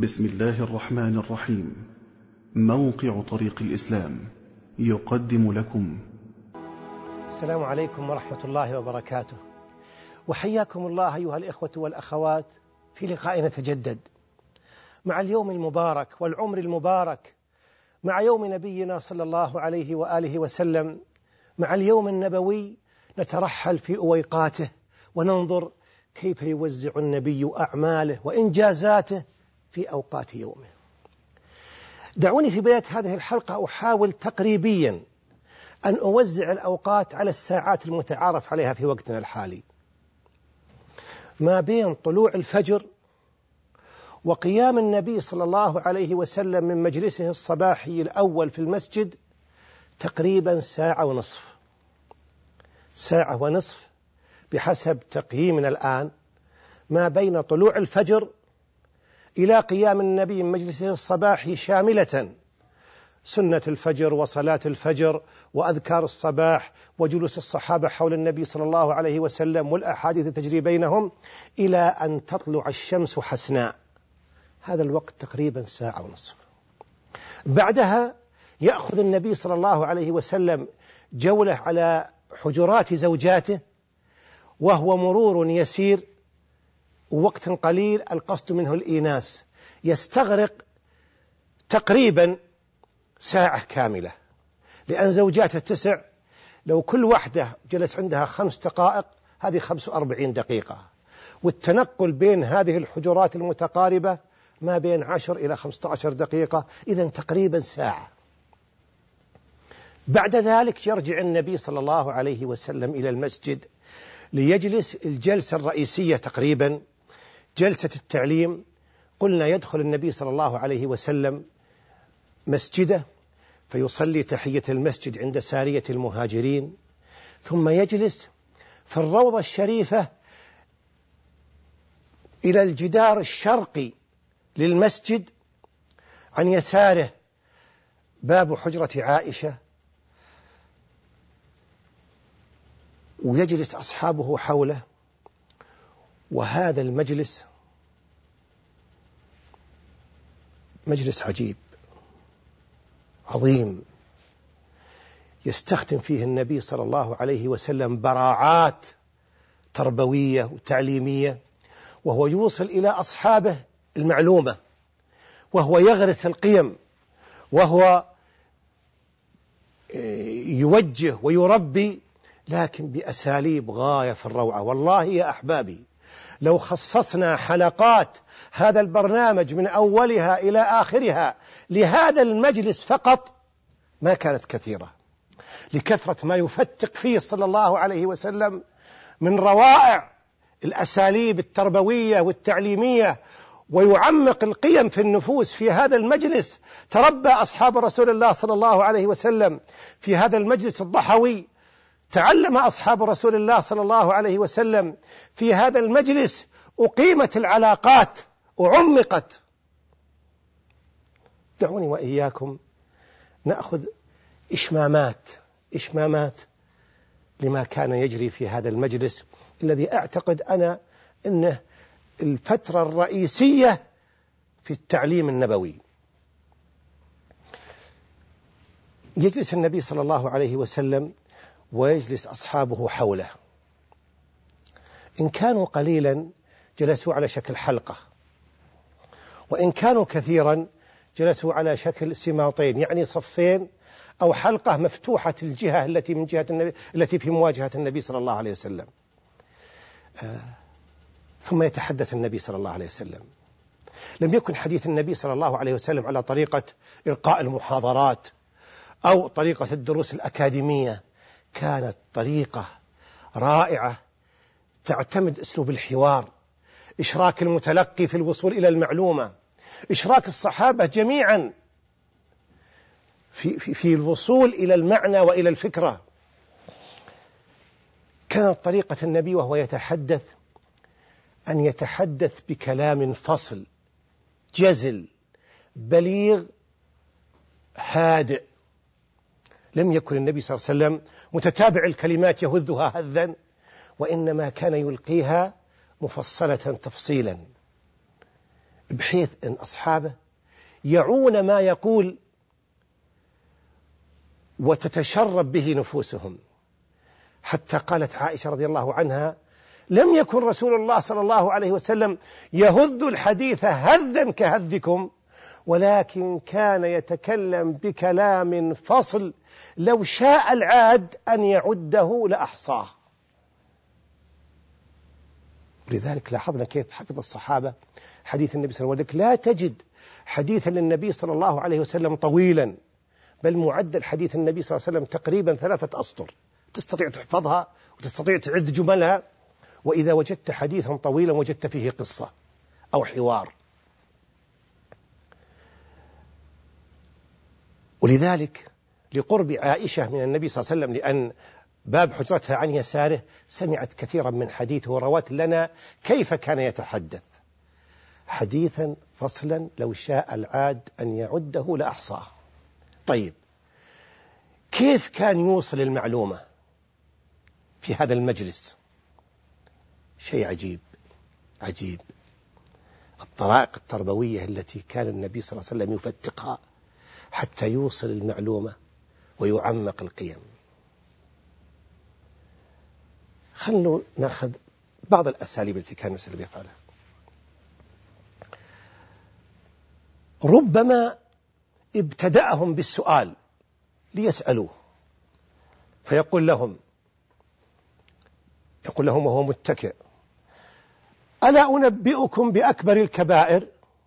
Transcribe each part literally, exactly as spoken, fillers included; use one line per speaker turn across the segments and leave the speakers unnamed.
بسم الله الرحمن الرحيم. موقع طريق الإسلام يقدم لكم.
السلام عليكم ورحمة الله وبركاته، وحياكم الله أيها الإخوة والأخوات في لقاء نتجدد مع اليوم المبارك والعمر المبارك، مع يوم نبينا صلى الله عليه وآله وسلم، مع اليوم النبوي. نترحل في أويقاته وننظر كيف يوزع النبي أعماله وإنجازاته في أوقات يومه. دعوني في بداية هذه الحلقة أحاول تقريبيا أن أوزع الأوقات على الساعات المتعارف عليها في وقتنا الحالي، ما بين طلوع الفجر وقيام النبي صلى الله عليه وسلم من مجلسه الصباحي الأول في المسجد تقريبا ساعة ونصف ساعة ونصف بحسب تقييمنا الآن، ما بين طلوع الفجر إلى قيام النبي من مجلسه الصباحي شاملة سنة الفجر وصلاة الفجر وأذكار الصباح وجلوس الصحابة حول النبي صلى الله عليه وسلم والأحاديث تجري بينهم إلى أن تطلع الشمس حسناء. هذا الوقت تقريبا ساعة ونصف. بعدها يأخذ النبي صلى الله عليه وسلم جولة على حجرات زوجاته، وهو مرور يسير ووقت قليل، القصد منه الإيناس، يستغرق تقريبا ساعة كاملة، لأن زوجاته تسع، لو كل واحدة جلس عندها خمس دقائق هذه خمس وأربعين دقيقة، والتنقل بين هذه الحجرات المتقاربة ما بين عشر إلى خمسة عشر دقيقة، إذن تقريبا ساعة. بعد ذلك يرجع النبي صلى الله عليه وسلم إلى المسجد ليجلس الجلسة الرئيسية تقريبا، جلسة التعليم. قلنا يدخل النبي صلى الله عليه وسلم مسجده فيصلي تحية المسجد عند سارية المهاجرين، ثم يجلس في الروضة الشريفة إلى الجدار الشرقي للمسجد، عن يساره باب حجرة عائشة، ويجلس أصحابه حوله. وهذا المجلس مجلس عجيب عظيم، يستخدم فيه النبي صلى الله عليه وسلم براعات تربوية وتعليمية، وهو يوصل إلى أصحابه المعلومة، وهو يغرس القيم، وهو يوجه ويربي، لكن بأساليب غاية في الروعة. والله يا أحبابي لو خصصنا حلقات هذا البرنامج من أولها إلى آخرها لهذا المجلس فقط ما كانت كثيرة، لكثرة ما يفتق فيه صلى الله عليه وسلم من روائع الأساليب التربوية والتعليمية، ويعمق القيم في النفوس في هذا المجلس. تربى أصحاب رسول الله صلى الله عليه وسلم في هذا المجلس الضحوي، تعلم أصحاب رسول الله صلى الله عليه وسلم في هذا المجلس، أقيمت العلاقات وعمقت. دعوني وإياكم نأخذ إشمامات إشمامات لما كان يجري في هذا المجلس الذي أعتقد أنا أنه الفترة الرئيسية في التعليم النبوي. يجلس النبي صلى الله عليه وسلم ويجلس أصحابه حوله، إن كانوا قليلا جلسوا على شكل حلقة، وإن كانوا كثيرا جلسوا على شكل سماطين، يعني صفين أو حلقة مفتوحة الجهة التي من جهة النبي التي في مواجهة النبي صلى الله عليه وسلم. آه ثم يتحدث النبي صلى الله عليه وسلم. لم يكن حديث النبي صلى الله عليه وسلم على طريقة إلقاء المحاضرات أو طريقة الدروس الأكاديمية، كانت طريقة رائعة تعتمد أسلوب الحوار، إشراك المتلقي في الوصول إلى المعلومة، إشراك الصحابة جميعا في, في, في الوصول إلى المعنى وإلى الفكرة. كانت طريقة النبي وهو يتحدث أن يتحدث بكلام فصل جزل بليغ هادئ. لم يكن النبي صلى الله عليه وسلم متتابع الكلمات يهذها هذا، وإنما كان يلقيها مفصلة تفصيلا. بحيث أن أصحابه يعون ما يقول وتتشرب به نفوسهم. حتى قالت عائشة رضي الله عنها: لم يكن رسول الله صلى الله عليه وسلم يهذ الحديث هذا كهذكم، ولكن كان يتكلم بكلام فصل لو شاء العاد أن يعده لأحصاه. لذلك لاحظنا كيف حفظ الصحابة حديث النبي صلى الله عليه وسلم. لا تجد حديثا للنبي صلى الله عليه وسلم طويلا، بل معدل حديث النبي صلى الله عليه وسلم تقريبا ثلاثة أسطر، تستطيع تحفظها وتستطيع تعد جملها. وإذا وجدت حديثا طويلا وجدت فيه قصة أو حوار. ولذلك لقرب عائشة من النبي صلى الله عليه وسلم، لأن باب حجرتها عن يساره، سمعت كثيرا من حديثه وروت لنا كيف كان يتحدث. حديثا فصلا لو شاء العاد أن يعده لأحصاه. طيب، كيف كان يوصل المعلومة في هذا المجلس؟ شيء عجيب عجيب. الطرائق التربوية التي كان النبي صلى الله عليه وسلم يفتقها حتى يوصل المعلومة ويعمق القيم. خلنا نأخذ بعض الأساليب التي كان النبي يفعلها. ربما ابتدأهم بالسؤال ليسألوه، فيقول لهم يقول لهم وهو متكئ: ألا أنبئكم بأكبر الكبائر؟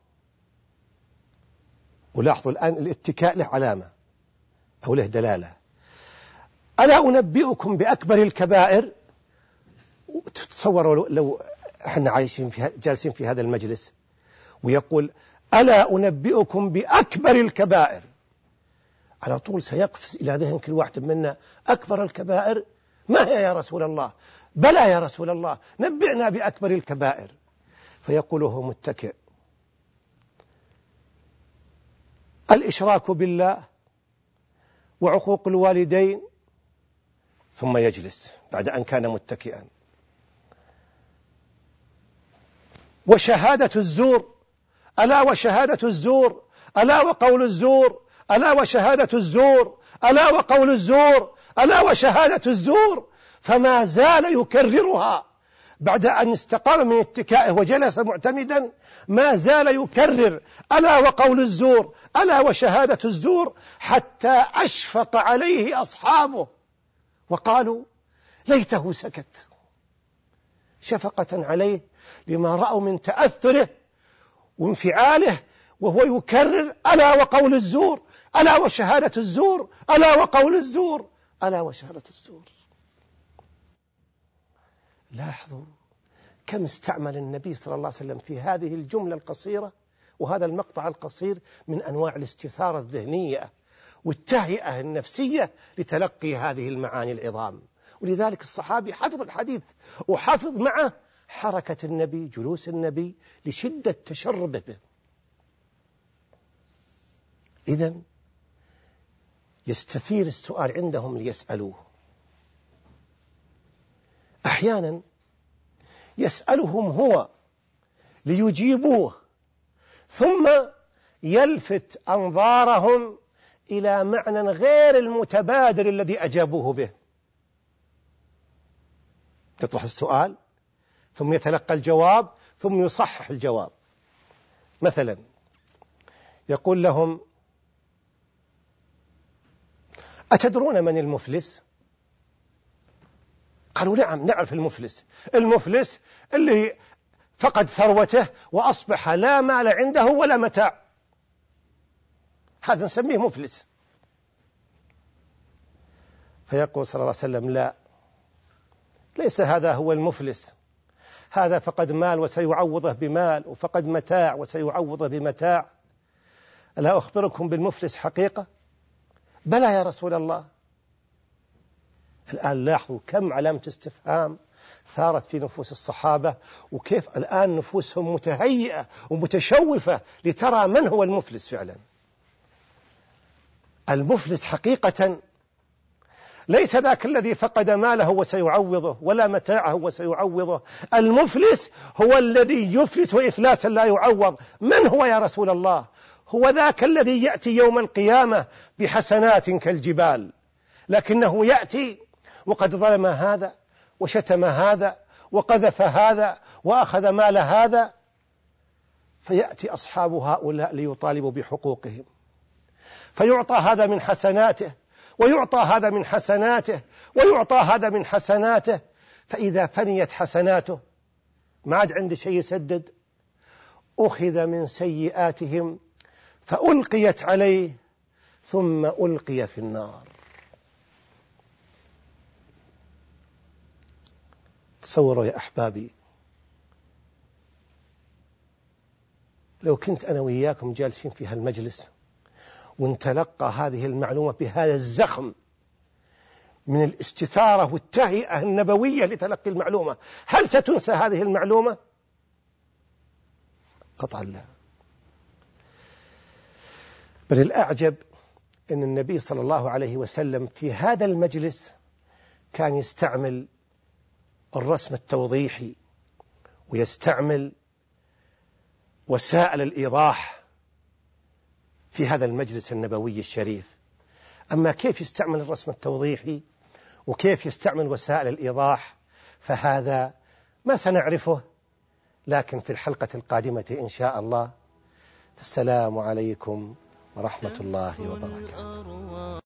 ولاحظوا الآن الاتكاء له علامة أو له دلالة. ألا أنبئكم بأكبر الكبائر؟ تتصوروا لو احنا عايشين في جالسين في هذا المجلس ويقول: ألا أنبئكم بأكبر الكبائر، على طول سيقفز إلى ذهن كل واحد منا: أكبر الكبائر ما هي يا رسول الله؟ بلى يا رسول الله، نبئنا بأكبر الكبائر. فيقول وهو متكئ: الإشراك بالله وعقوق الوالدين. ثم يجلس بعد أن كان متكئا: وشهادة الزور، ألا وشهادة الزور، ألا وقول الزور، ألا وشهادة الزور، ألا وقول الزور، ألا وشهادة الزور. فما زال يكررها بعد أن استقام من اتكائه وجلس معتمدا، ما زال يكرر: ألا وقول الزور، ألا وشهادة الزور، حتى أشفق عليه أصحابه وقالوا: ليته سكت، شفقة عليه لما رأوا من تأثره وانفعاله وهو يكرر: ألا وقول الزور، ألا وشهادة الزور، ألا وقول الزور، ألا وشهادة الزور. لاحظوا كم استعمل النبي صلى الله عليه وسلم في هذه الجملة القصيرة وهذا المقطع القصير من أنواع الاستثارة الذهنية والتهيئة النفسية لتلقي هذه المعاني العظام. ولذلك الصحابي حفظ الحديث وحفظ معه حركة النبي، جلوس النبي، لشدة تشربه به. إذن يستثير السؤال عندهم ليسألوه. أحيانا يسألهم هو ليجيبوه، ثم يلفت أنظارهم إلى معنى غير المتبادر الذي أجابوه به. يطرح السؤال ثم يتلقى الجواب ثم يصحح الجواب. مثلا يقول لهم: أتدرون من المفلس؟ قالوا: نعم نعرف المفلس. المفلس اللي فقد ثروته وأصبح لا مال عنده ولا متاع، هذا نسميه مفلس. فيقول صلى الله عليه وسلم: لا، ليس هذا هو المفلس، هذا فقد مال وسيعوضه بمال، وفقد متاع وسيعوضه بمتاع. ألا أخبركم بالمفلس حقيقة؟ بلى يا رسول الله. الآن لاحظوا كم علامة استفهام ثارت في نفوس الصحابة، وكيف الآن نفوسهم متهيئة ومتشوفة لترى من هو المفلس فعلا. المفلس حقيقة ليس ذاك الذي فقد ماله وسيعوضه ولا متاعه وسيعوضه. المفلس هو الذي يفلس إفلاسا لا يعوض. من هو يا رسول الله؟ هو ذاك الذي يأتي يوم القيامة بحسنات كالجبال، لكنه يأتي وقد ظلم هذا وشتم هذا وقذف هذا وأخذ مال هذا، فيأتي أصحاب هؤلاء ليطالبوا بحقوقهم، فيعطى هذا من حسناته ويعطى هذا من حسناته ويعطى هذا من حسناته، فإذا فنيت حسناته ما عاد عنده شيء يسدد، أخذ من سيئاتهم فألقيت عليه ثم ألقي في النار. تصوروا يا أحبابي لو كنت أنا وإياكم جالسين في هالمجلس ونتلقى هذه المعلومة بهذا الزخم من الاستثارة والتهيئة النبوية لتلقي المعلومة، هل ستنسى هذه المعلومة؟ قطعا لا. بل الأعجب أن النبي صلى الله عليه وسلم في هذا المجلس كان يستعمل الرسم التوضيحي ويستعمل وسائل الإيضاح في هذا المجلس النبوي الشريف. أما كيف يستعمل الرسم التوضيحي وكيف يستعمل وسائل الإيضاح فهذا ما سنعرفه، لكن في الحلقة القادمة إن شاء الله. السلام عليكم ورحمة الله وبركاته.